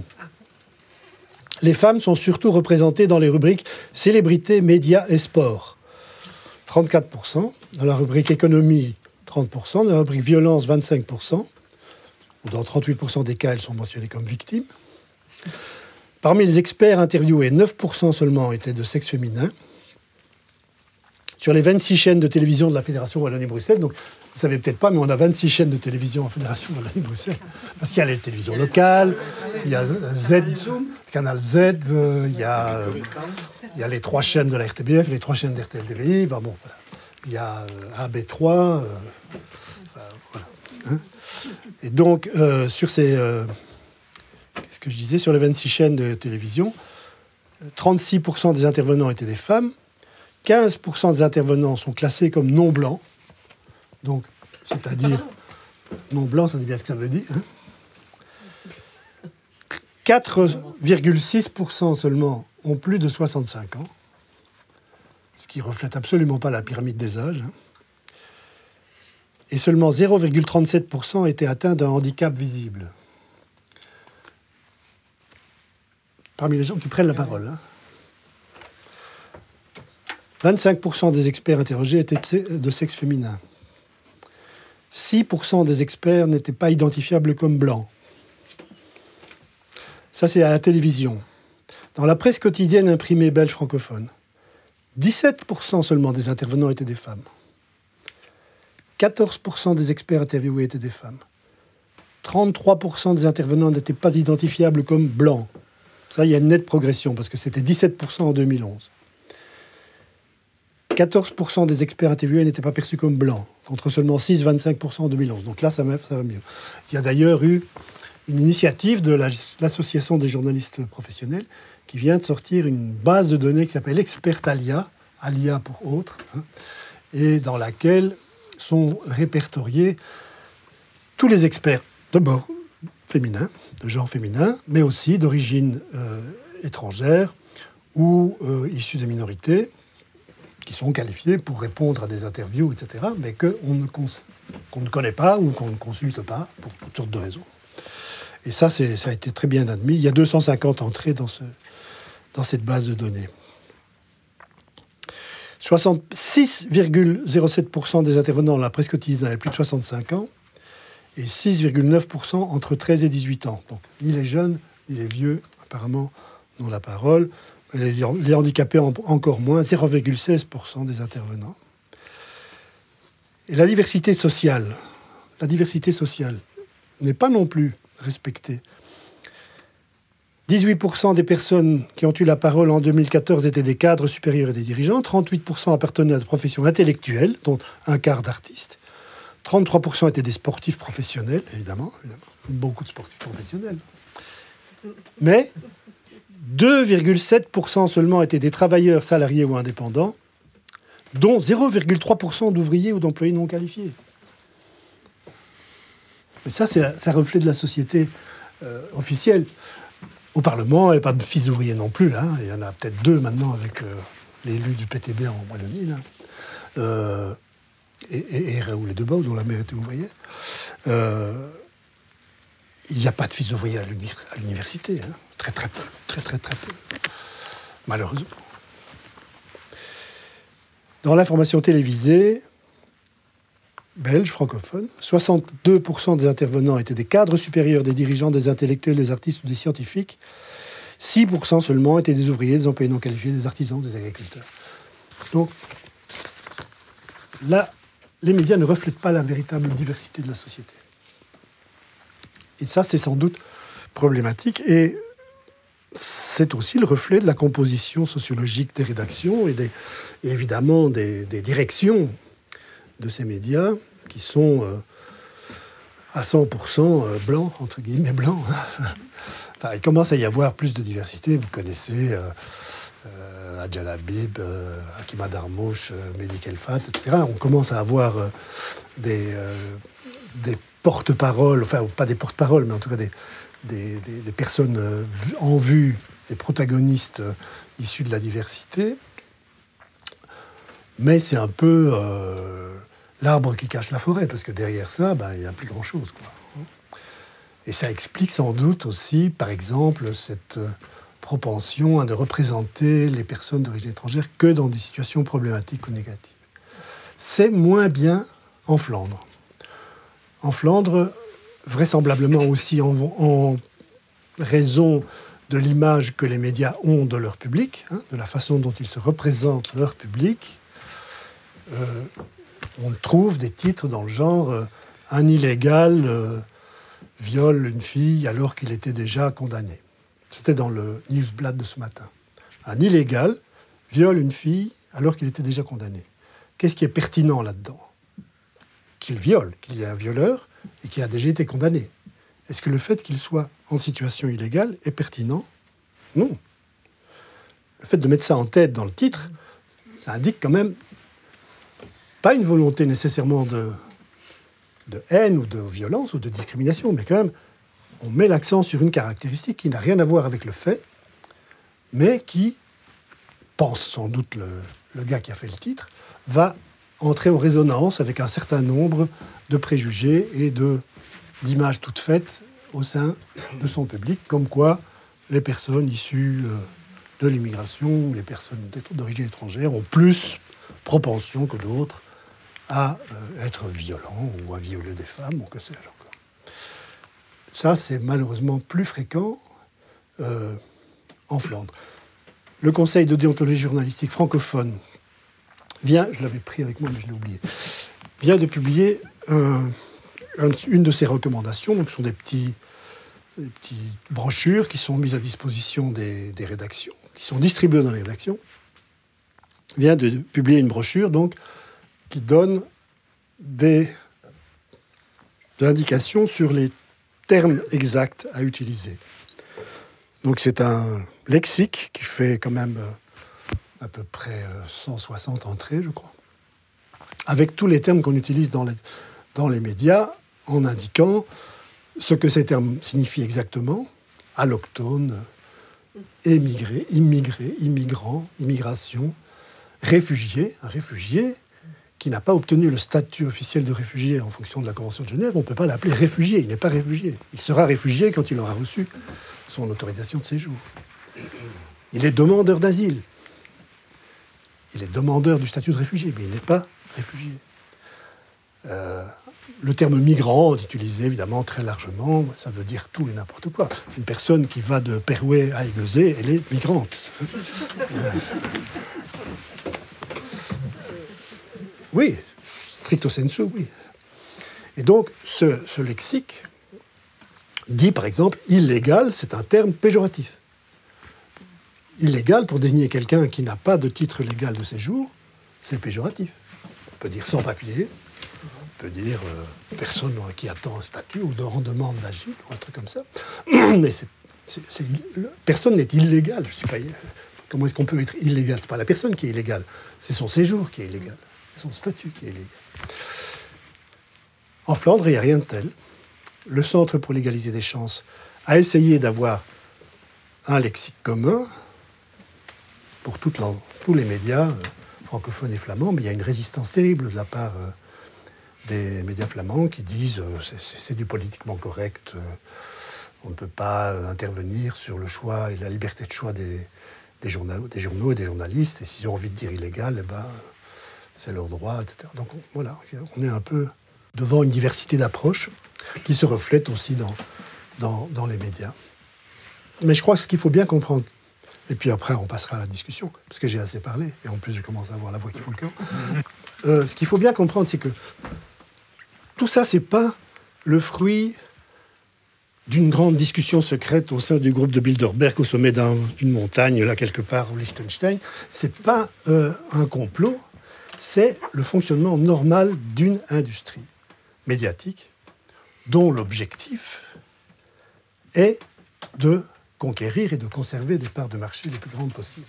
Les femmes sont surtout représentées dans les rubriques célébrités, médias et sport. trente-quatre pour cent. Dans la rubrique économie, trente pour cent. Dans la rubrique violence, vingt-cinq pour cent. Ou dans trente-huit pour cent des cas, elles sont mentionnées comme victimes. Parmi les experts interviewés, neuf pour cent seulement étaient de sexe féminin. Sur les vingt-six chaînes de télévision de la Fédération Wallonie-Bruxelles, donc vous ne savez peut-être pas, mais on a vingt-six chaînes de télévision en Fédération Wallonie-Bruxelles, parce qu'il y a les télévisions locales, il y a Z, Canal Z, euh, il, y a, euh, il y a les trois chaînes de la R T B F, les trois chaînes d'R T L T V I, ben bon, voilà. Il y a euh, A B trois, euh, enfin, voilà. Hein. Et donc, euh, sur ces... Euh, qu'est-ce que je disais? Sur les vingt-six chaînes de télévision, trente-six pour cent des intervenants étaient des femmes, quinze pour cent des intervenants sont classés comme non blancs. Donc, c'est-à-dire non blanc, ça dit bien ce que ça veut dire. Hein. quatre virgule six pour cent seulement ont plus de soixante-cinq ans, ce qui ne reflète absolument pas la pyramide des âges. Hein. Et seulement zéro virgule trente-sept pour cent étaient atteints d'un handicap visible. Parmi les gens qui prennent la parole. Hein. vingt-cinq pour cent des experts interrogés étaient de sexe féminin. six pour cent des experts n'étaient pas identifiables comme blancs. Ça, c'est à la télévision. Dans la presse quotidienne imprimée belge francophone, dix-sept pour cent seulement des intervenants étaient des femmes. quatorze pour cent des experts interviewés étaient des femmes. trente-trois pour cent des intervenants n'étaient pas identifiables comme blancs. Ça, il y a une nette progression, parce que c'était dix-sept pour cent en deux mille onze. quatorze pour cent des experts interviewés n'étaient pas perçus comme blancs, contre seulement six virgule vingt-cinq pour cent en deux mille onze. Donc là, ça va, ça va mieux. Il y a d'ailleurs eu une initiative de la, l'Association des journalistes professionnels qui vient de sortir une base de données qui s'appelle Expertalia, Alia pour autres, hein, et dans laquelle sont répertoriés tous les experts, d'abord féminins, de genre féminin, mais aussi d'origine euh, étrangère ou euh, issus des minorités, qui sont qualifiés pour répondre à des interviews, et cetera, mais qu'on ne, cons- qu'on ne connaît pas ou qu'on ne consulte pas pour toutes sortes de raisons. Et ça, c'est, ça a été très bien admis. Il y a deux cent cinquante entrées dans, ce, dans cette base de données. soixante-six virgule zéro sept pour cent des intervenants dans la presse quotidienne avaient plus de soixante-cinq ans et six virgule neuf pour cent entre treize et dix-huit ans. Donc, ni les jeunes, ni les vieux, apparemment, n'ont la parole. Les, les handicapés en, encore moins, zéro virgule seize pour cent des intervenants. Et la diversité sociale, la diversité sociale n'est pas non plus respectée. dix-huit pour cent des personnes qui ont eu la parole en deux mille quatorze étaient des cadres supérieurs et des dirigeants. trente-huit pour cent appartenaient à des professions intellectuelles, dont un quart d'artistes. trente-trois pour cent étaient des sportifs professionnels, évidemment, évidemment. Beaucoup de sportifs professionnels. Mais deux virgule sept pour cent seulement étaient des travailleurs salariés ou indépendants, dont zéro virgule trois pour cent d'ouvriers ou d'employés non qualifiés. Mais ça, c'est, ça reflète de la société euh, officielle. Au Parlement, il n'y a pas de fils d'ouvriers non plus. Là. Il y en a peut-être deux maintenant avec euh, l'élu du P T B en Wallonie. Là. Euh, et, et, et Raoul Debau, dont la mère était ouvrière. Euh, il n'y a pas de fils d'ouvriers à, l'uni- à l'université. Hein. Très, très peu. Très, très, très peu. Malheureusement. Dans l'information télévisée, belge, francophone, soixante-deux pour cent des intervenants étaient des cadres supérieurs, des dirigeants, des intellectuels, des artistes ou des scientifiques. six pour cent seulement étaient des ouvriers, des employés non qualifiés, des artisans, des agriculteurs. Donc, là, les médias ne reflètent pas la véritable diversité de la société. Et ça, c'est sans doute problématique. Et c'est aussi le reflet de la composition sociologique des rédactions et, des, et évidemment des, des directions de ces médias qui sont euh, à cent pour cent euh, blancs, entre guillemets blancs. Enfin, il commence à y avoir plus de diversité. Vous connaissez euh, euh, Adjal Habib, euh, Hakima Darmouche, euh, Mehdi Kelfat, et cetera. On commence à avoir euh, des, euh, des porte-paroles, enfin pas des porte-paroles, mais en tout cas des, des, des, des personnes euh, en vue, des protagonistes euh, issus de la diversité. Mais c'est un peu euh, l'arbre qui cache la forêt, parce que derrière ça, ben, il n'y a plus grand-chose, quoi. Et ça explique sans doute aussi, par exemple, cette euh, propension à ne représenter les personnes d'origine étrangère que dans des situations problématiques ou négatives. C'est moins bien en Flandre. En Flandre, vraisemblablement aussi en, en raison de l'image que les médias ont de leur public, hein, de la façon dont ils se représentent leur public, euh, on trouve des titres dans le genre euh, « Un illégal euh, viole une fille alors qu'il était déjà condamné ». C'était dans le Nieuwsblad de ce matin. Un illégal viole une fille alors qu'il était déjà condamné. Qu'est-ce qui est pertinent là-dedans ? Qu'il viole, qu'il y ait un violeur et qu'il a déjà été condamné. Est-ce que le fait qu'il soit en situation illégale est pertinent ? Non. Le fait de mettre ça en tête dans le titre, ça indique quand même pas une volonté nécessairement de, de haine ou de violence ou de discrimination, mais quand même, on met l'accent sur une caractéristique qui n'a rien à voir avec le fait, mais qui, pense sans doute le, le gars qui a fait le titre, va entrer en résonance avec un certain nombre de préjugés et de, d'images toutes faites au sein de son public, comme quoi les personnes issues de l'immigration, les personnes d'origine étrangère ont plus propension que d'autres à être violents ou à violer des femmes, ou que sais-je encore. Ça, c'est malheureusement plus fréquent euh, en Flandre. Le Conseil de déontologie journalistique francophone vient, je l'avais pris avec moi mais je l'ai oublié, vient de publier un, un, une de ses recommandations. Donc, ce sont des petits, des petites brochures qui sont mises à disposition des, des rédactions, qui sont distribuées dans les rédactions. Vient de publier une brochure donc, qui donne des, des indications sur les termes exacts à utiliser. Donc c'est un lexique qui fait quand même à peu près cent soixante entrées, je crois, avec tous les termes qu'on utilise dans les, dans les médias, en indiquant ce que ces termes signifient exactement, allochtone, émigré, immigré, immigrant, immigration, réfugié, un réfugié qui n'a pas obtenu le statut officiel de réfugié en fonction de la Convention de Genève, on ne peut pas l'appeler réfugié, il n'est pas réfugié. Il sera réfugié quand il aura reçu son autorisation de séjour. Il est demandeur d'asile. Il est demandeur du statut de réfugié, mais il n'est pas réfugié. Euh, le terme migrant est utilisé évidemment très largement, ça veut dire tout et n'importe quoi. Une personne qui va de Perouet à Aiguezé, elle est migrante. euh, Oui, stricto sensu, oui. Et donc, ce, ce lexique dit, par exemple, « illégal », c'est un terme péjoratif. Illégal, pour désigner quelqu'un qui n'a pas de titre légal de séjour, c'est péjoratif. On peut dire sans-papier, on peut dire euh, personne qui attend un statut ou en demande d'asile, ou un truc comme ça. Mais c'est, c'est, c'est, personne n'est illégal. Je suis pas, comment est-ce qu'on peut être illégal ? Ce n'est pas la personne qui est illégale, c'est son séjour qui est illégal. C'est son statut qui est illégal. En Flandre, il n'y a rien de tel. Le Centre pour l'égalité des chances a essayé d'avoir un lexique commun pour toute la, tous les médias euh, francophones et flamands, mais il y a une résistance terrible de la part euh, des médias flamands qui disent euh, c'est, c'est, c'est du politiquement correct, euh, on ne peut pas euh, intervenir sur le choix et la liberté de choix des, des, journaux, des journaux et des journalistes, et s'ils ont envie de dire illégal, eh ben, c'est leur droit, et cetera. Donc voilà, on est un peu devant une diversité d'approches qui se reflète aussi dans, dans, dans les médias. Mais je crois que ce qu'il faut bien comprendre, et puis après on passera à la discussion, parce que j'ai assez parlé, et en plus je commence à avoir la voix qui fout le camp, euh, ce qu'il faut bien comprendre, c'est que tout ça, c'est pas le fruit d'une grande discussion secrète au sein du groupe de Bilderberg au sommet d'un, d'une montagne, là quelque part au Liechtenstein. C'est pas euh, un complot. C'est le fonctionnement normal d'une industrie médiatique dont l'objectif est de conquérir et de conserver des parts de marché les plus grandes possibles.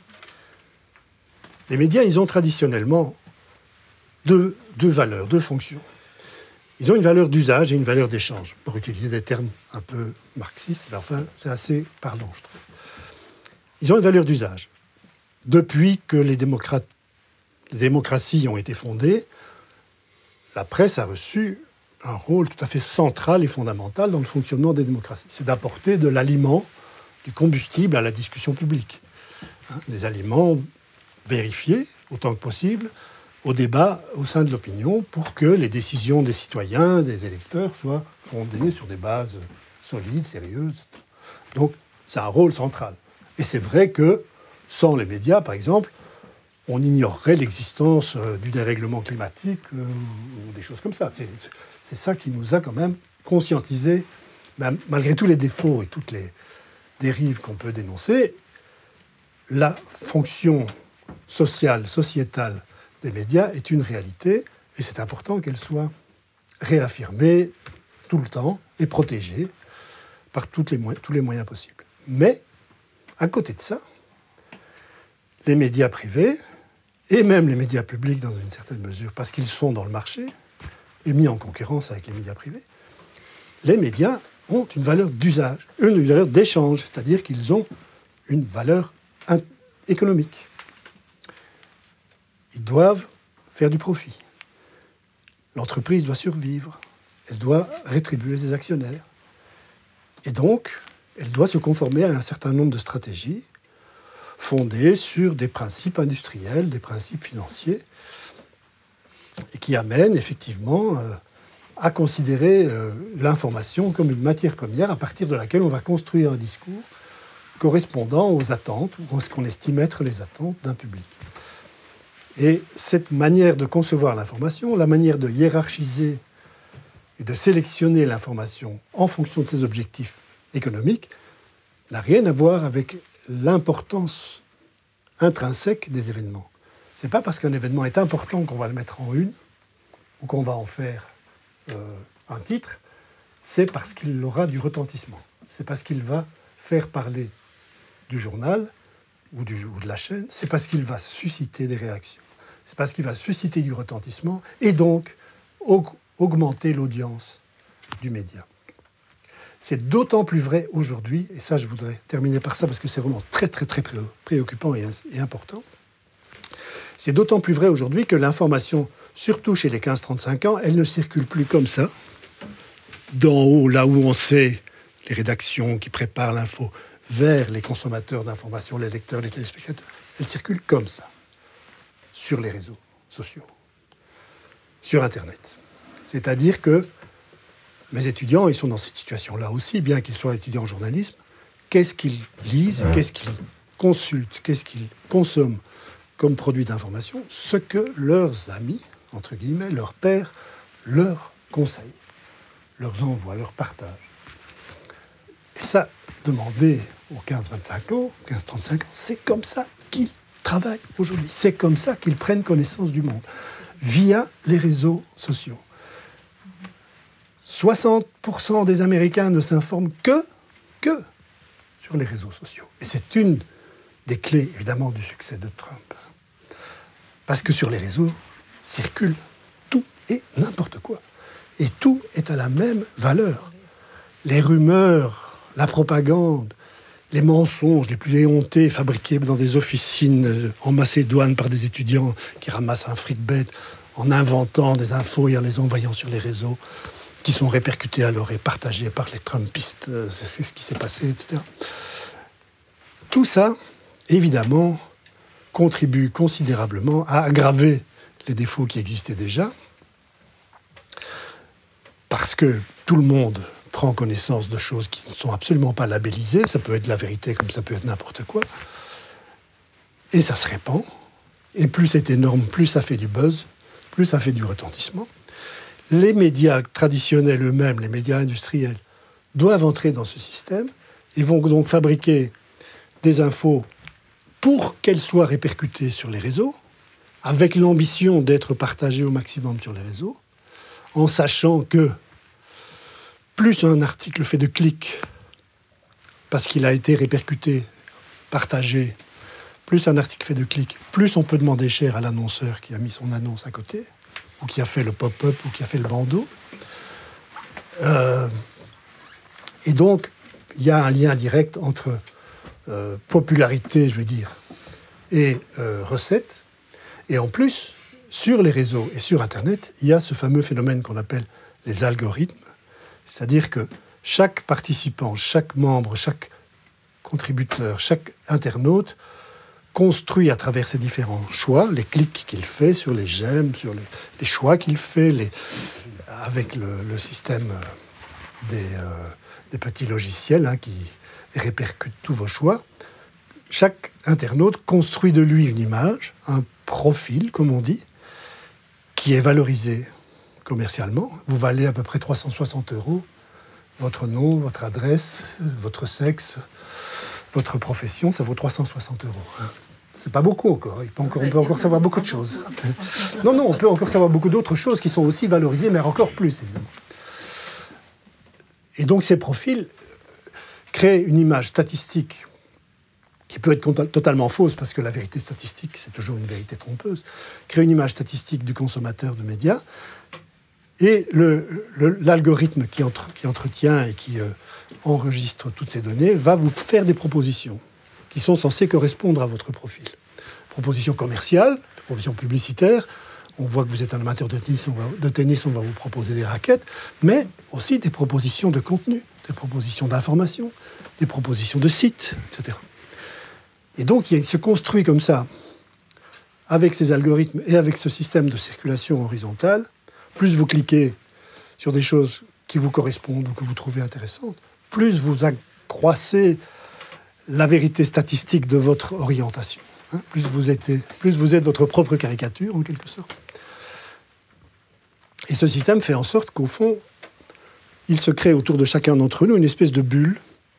Les médias, ils ont traditionnellement deux, deux valeurs, deux fonctions. Ils ont une valeur d'usage et une valeur d'échange, pour utiliser des termes un peu marxistes, mais enfin, c'est assez parlant, je trouve. Ils ont une valeur d'usage. Depuis que les démocrates les démocraties ont été fondées, la presse a reçu un rôle tout à fait central et fondamental dans le fonctionnement des démocraties. C'est d'apporter de l'aliment, du combustible à la discussion publique. Hein, des aliments vérifiés autant que possible au débat au sein de l'opinion pour que les décisions des citoyens, des électeurs soient fondées sur des bases solides, sérieuses, et cetera. Donc, C'est un rôle central. Et c'est vrai que sans les médias, par exemple, on ignorerait l'existence euh, du dérèglement climatique euh, ou des choses comme ça. C'est, c'est ça qui nous a quand même conscientisés, ben, malgré tous les défauts et toutes les dérives qu'on peut dénoncer, la fonction sociale, sociétale des médias est une réalité et c'est important qu'elle soit réaffirmée tout le temps et protégée par toutes les mo- tous les moyens possibles. Mais, à côté de ça, les médias privés, et même les médias publics dans une certaine mesure, parce qu'ils sont dans le marché et mis en concurrence avec les médias privés, les médias ont une valeur d'usage, une valeur d'échange, c'est-à-dire qu'ils ont une valeur in- économique. Ils doivent faire du profit. L'entreprise doit survivre, elle doit rétribuer ses actionnaires. Et donc, elle doit se conformer à un certain nombre de stratégies fondées sur des principes industriels, des principes financiers, et qui amènent effectivement euh, à considérer euh, l'information comme une matière première à partir de laquelle on va construire un discours correspondant aux attentes, ou à ce qu'on estime être les attentes d'un public. Et cette manière de concevoir l'information, la manière de hiérarchiser et de sélectionner l'information en fonction de ses objectifs économiques, n'a rien à voir avec l'importance intrinsèque des événements. Ce n'est pas parce qu'un événement est important qu'on va le mettre en une ou qu'on va en faire euh, un titre, c'est parce qu'il aura du retentissement. C'est parce qu'il va faire parler du journal ou, du, ou de la chaîne, c'est parce qu'il va susciter des réactions. C'est parce qu'il va susciter du retentissement et donc aug- augmenter l'audience du média. C'est d'autant plus vrai aujourd'hui, et ça je voudrais terminer par ça parce que c'est vraiment très très très pré- préoccupant et, et important, c'est d'autant plus vrai aujourd'hui que l'information, surtout chez les quinze trente-cinq ans, elle ne circule plus comme ça, d'en haut, là où on sait, les rédactions qui préparent l'info, vers les consommateurs d'information, les lecteurs, les téléspectateurs. Elle circule comme ça, sur les réseaux sociaux, sur Internet. C'est-à-dire que mes étudiants, ils sont dans cette situation-là aussi, bien qu'ils soient étudiants en journalisme. Qu'est-ce qu'ils lisent, qu'est-ce qu'ils consultent, qu'est-ce qu'ils consomment comme produit d'information? Ce que leurs amis, entre guillemets, leurs pairs, leur conseillent, leur envoient, leur partagent. Et ça, demandez aux quinze vingt-cinq ans, quinze trente-cinq ans, c'est comme ça qu'ils travaillent aujourd'hui. C'est comme ça qu'ils prennent connaissance du monde, via les réseaux sociaux. soixante pour cent des Américains ne s'informent que, que sur les réseaux sociaux. Et c'est une des clés, évidemment, du succès de Trump. Parce que sur les réseaux circule tout et n'importe quoi. Et tout est à la même valeur. Les rumeurs, la propagande, les mensonges les plus éhontés fabriqués dans des officines en Macédoine par des étudiants qui ramassent un fric bête en inventant des infos et en les envoyant sur les réseaux, qui sont répercutés alors et partagés par les Trumpistes, c'est ce qui s'est passé, et cetera. Tout ça, évidemment, contribue considérablement à aggraver les défauts qui existaient déjà, parce que tout le monde prend connaissance de choses qui ne sont absolument pas labellisées, ça peut être la vérité comme ça peut être n'importe quoi, et ça se répand, et plus c'est énorme, plus ça fait du buzz, plus ça fait du retentissement. Les médias traditionnels eux-mêmes, les médias industriels, doivent entrer dans ce système. Ils vont donc fabriquer des infos pour qu'elles soient répercutées sur les réseaux, avec l'ambition d'être partagées au maximum sur les réseaux, en sachant que plus un article fait de clics, parce qu'il a été répercuté, partagé, plus un article fait de clics, plus on peut demander cher à l'annonceur qui a mis son annonce à côté, ou qui a fait le pop-up, ou qui a fait le bandeau. Euh, et donc, il y a un lien direct entre euh, popularité, je veux dire, et euh, recettes. Et en plus, sur les réseaux et sur Internet, il y a ce fameux phénomène qu'on appelle les algorithmes. C'est-à-dire que chaque participant, chaque membre, chaque contributeur, chaque internaute construit à travers ses différents choix, les clics qu'il fait sur les j'aime, sur les, les choix qu'il fait, les, avec le, le système des, euh, des petits logiciels hein, qui et répercute tous vos choix, chaque internaute construit de lui une image, un profil, comme on dit, qui est valorisé commercialement. Vous valez à peu près trois cent soixante euros. Votre nom, votre adresse, votre sexe, votre profession, ça vaut trois cent soixante euros. Hein. C'est pas beaucoup encore. Il peut encore. On peut encore savoir beaucoup de choses. Non, non, on peut encore savoir beaucoup d'autres choses qui sont aussi valorisées, mais encore plus, évidemment. Et donc, ces profils créent une image statistique qui peut être totalement fausse, parce que la vérité statistique, c'est toujours une vérité trompeuse, créent une image statistique du consommateur de médias, et le, le, l'algorithme qui, entre, qui entretient et qui euh, enregistre toutes ces données va vous faire des propositions qui sont censées correspondre à votre profil. Propositions commerciales, propositions publicitaires. On voit que vous êtes un amateur de tennis, on va, de tennis, on va vous proposer des raquettes, mais aussi des propositions de contenu, des propositions d'information, des propositions de sites, et cetera. Et donc, il se construit comme ça, avec ces algorithmes et avec ce système de circulation horizontale. Plus vous cliquez sur des choses qui vous correspondent ou que vous trouvez intéressantes, plus vous accroissez la vérité statistique de votre orientation. Hein, plus, vous êtes, plus vous êtes votre propre caricature, en quelque sorte. Et ce système fait en sorte qu'au fond, il se crée autour de chacun d'entre nous une espèce de bulle,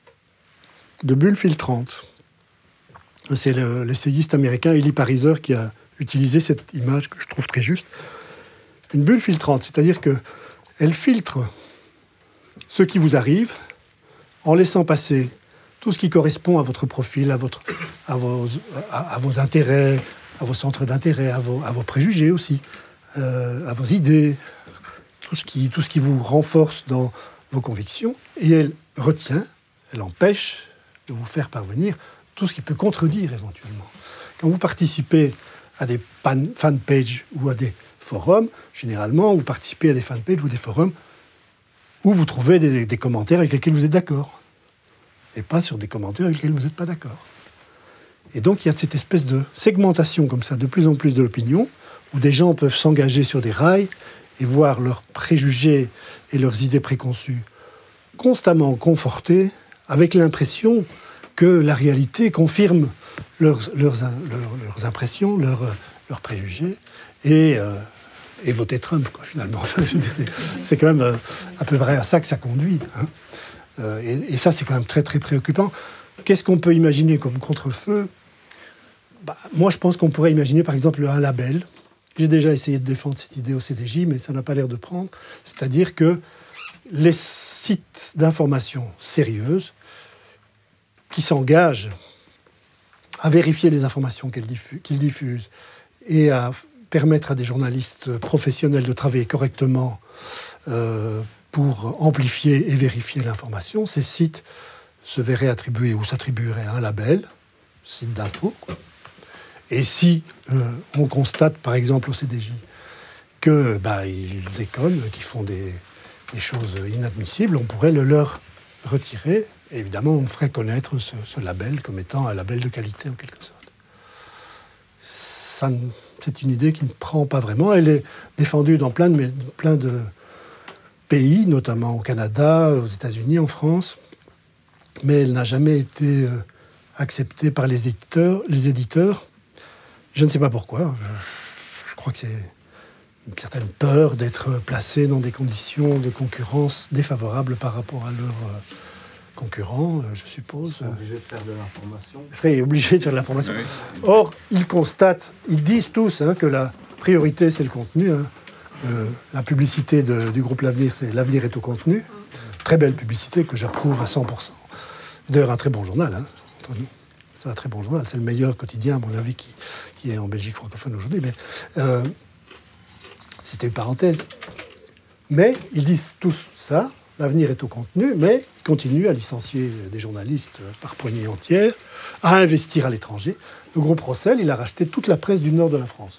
de bulle filtrante. C'est le, l'essayiste américain Eli Pariser qui a utilisé cette image que je trouve très juste. Une bulle filtrante, c'est-à-dire qu'elle filtre ce qui vous arrive en laissant passer tout ce qui correspond à votre profil, à, votre, à, vos, à, à vos intérêts, à vos centres d'intérêt, à vos, à vos préjugés aussi, euh, à vos idées, tout ce, qui, tout ce qui vous renforce dans vos convictions. Et elle retient, elle empêche de vous faire parvenir tout ce qui peut contredire éventuellement. Quand vous participez à des fan, fan pages ou à des forums, généralement, vous participez à des fan pages ou des forums où vous trouvez des, des commentaires avec lesquels vous êtes d'accord, et pas sur des commentaires avec lesquels vous n'êtes pas d'accord. Et donc, il y a cette espèce de segmentation comme ça, de plus en plus de l'opinion, où des gens peuvent s'engager sur des rails et voir leurs préjugés et leurs idées préconçues constamment confortés, avec l'impression que la réalité confirme leurs, leurs, leurs, leurs impressions, leurs, leurs préjugés, et, euh, et voter Trump, quoi, finalement. Je veux dire, c'est, c'est quand même euh, à peu près à ça que ça conduit. Hein. Euh, et, et ça, c'est quand même très, très préoccupant. Qu'est-ce qu'on peut imaginer comme contre-feu ? Bah, moi, je pense qu'on pourrait imaginer, par exemple, un label. J'ai déjà essayé de défendre cette idée au C D J, mais ça n'a pas l'air de prendre. C'est-à-dire que les sites d'information sérieuses qui s'engagent à vérifier les informations qu'ils diffusent, qu'ils diffusent et à permettre à des journalistes professionnels de travailler correctement euh, pour amplifier et vérifier l'information, ces sites se verraient attribuer ou s'attribueraient un label, site d'info, quoi. Et si euh, on constate, par exemple, au C D J, qu'ils bah, déconnent, qu'ils font des, des choses inadmissibles, on pourrait le leur retirer. Et évidemment, on ferait connaître ce, ce label comme étant un label de qualité, en quelque sorte. Ça, c'est une idée qui ne prend pas vraiment. Elle est défendue dans plein de, plein de pays, notamment au Canada, aux États-Unis, en France. Mais elle n'a jamais été euh, acceptée par les éditeurs, les éditeurs. Je ne sais pas pourquoi. Je, je crois que c'est une certaine peur d'être placé dans des conditions de concurrence défavorables par rapport à leurs euh, concurrents, euh, je suppose. Ils sont obligés de faire de l'information. Oui, obligés de faire de l'information. Oui. Or, ils constatent, ils disent tous hein, que la priorité, c'est le contenu. Hein. Euh, la publicité de, du groupe L'Avenir, c'est L'Avenir est au contenu. Très belle publicité que j'approuve à cent pour cent. D'ailleurs, un très bon journal, hein, entre nous. C'est un très bon journal. C'est le meilleur quotidien, à mon avis, qui, qui est en Belgique francophone aujourd'hui. Mais euh, c'était une parenthèse. Mais ils disent tous ça. L'Avenir est au contenu, mais ils continuent à licencier des journalistes par poignées entières, à investir à l'étranger. Le groupe Rossel, il a racheté toute la presse du nord de la France.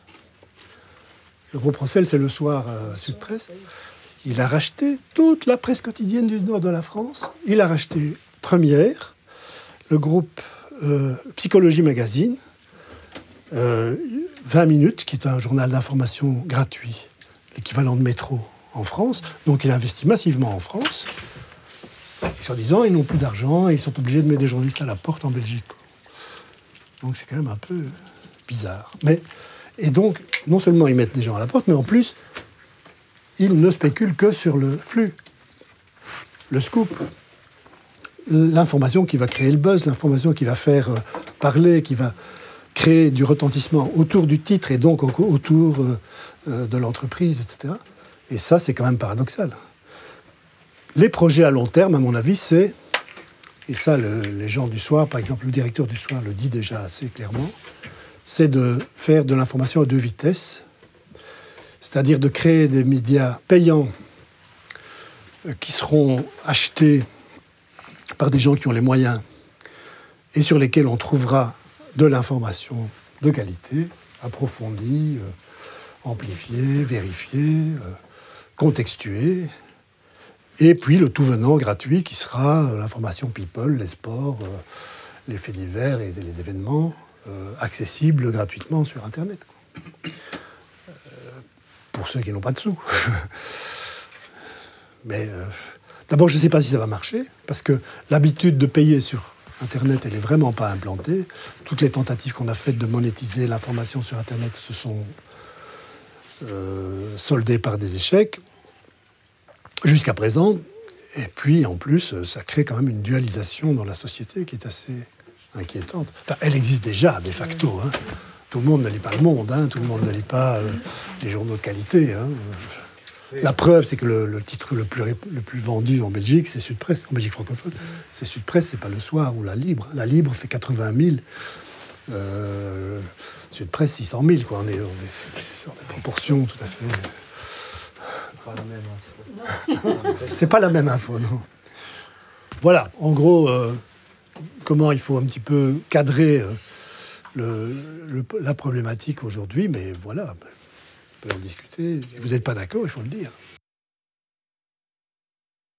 Le groupe Rossel, c'est le soir euh, Sud Presse. Il a racheté toute la presse quotidienne du nord de la France. Il a racheté Première, le groupe euh, Psychologie Magazine, euh, vingt minutes, qui est un journal d'information gratuit, l'équivalent de Métro en France. Donc il a investi massivement en France. Et soi-disant, ils n'ont plus d'argent et ils sont obligés de mettre des journalistes à la porte en Belgique. Donc c'est quand même un peu bizarre. Mais, et donc, non seulement ils mettent des gens à la porte, mais en plus, ils ne spéculent que sur le flux, le scoop, l'information qui va créer le buzz, l'information qui va faire euh, parler, qui va créer du retentissement autour du titre et donc autour euh, de l'entreprise, et cetera. Et ça, c'est quand même paradoxal. Les projets à long terme, à mon avis, c'est, et ça, le, les gens du soir, par exemple, le directeur du soir le dit déjà assez clairement, c'est de faire de l'information à deux vitesses, c'est-à-dire de créer des médias payants euh, qui seront achetés par des gens qui ont les moyens et sur lesquels on trouvera de l'information de qualité, approfondie, euh, amplifiée, vérifiée, euh, contextuée, et puis le tout venant gratuit qui sera euh, l'information people, les sports, euh, les faits divers et les événements euh, accessibles gratuitement sur Internet. Quoi. Euh, pour ceux qui n'ont pas de sous. Mais euh, d'abord, je ne sais pas si ça va marcher, parce que l'habitude de payer sur Internet, elle n'est vraiment pas implantée. Toutes les tentatives qu'on a faites de monétiser l'information sur Internet se sont euh, soldées par des échecs, jusqu'à présent. Et puis, en plus, ça crée quand même une dualisation dans la société qui est assez inquiétante. Enfin, elle existe déjà, de facto. Hein. Tout le monde ne lit pas Le Monde, hein. Tout le monde ne lit pas euh, les journaux de qualité. Hein. La preuve, c'est que le, le titre le plus, le plus vendu en Belgique, c'est Sud Presse, en Belgique francophone. C'est Sud Presse, c'est pas Le Soir ou La Libre. La Libre fait quatre-vingt mille. Euh, Sud Presse, six cent mille. Quoi. On est, on est, c'est, c'est des proportions tout à fait... C'est pas la même info. C'est pas la même info, non. Voilà, en gros, euh, comment il faut un petit peu cadrer euh, le, le, la problématique aujourd'hui, mais voilà... On peut en discuter. Si vous n'êtes pas d'accord, il faut le dire.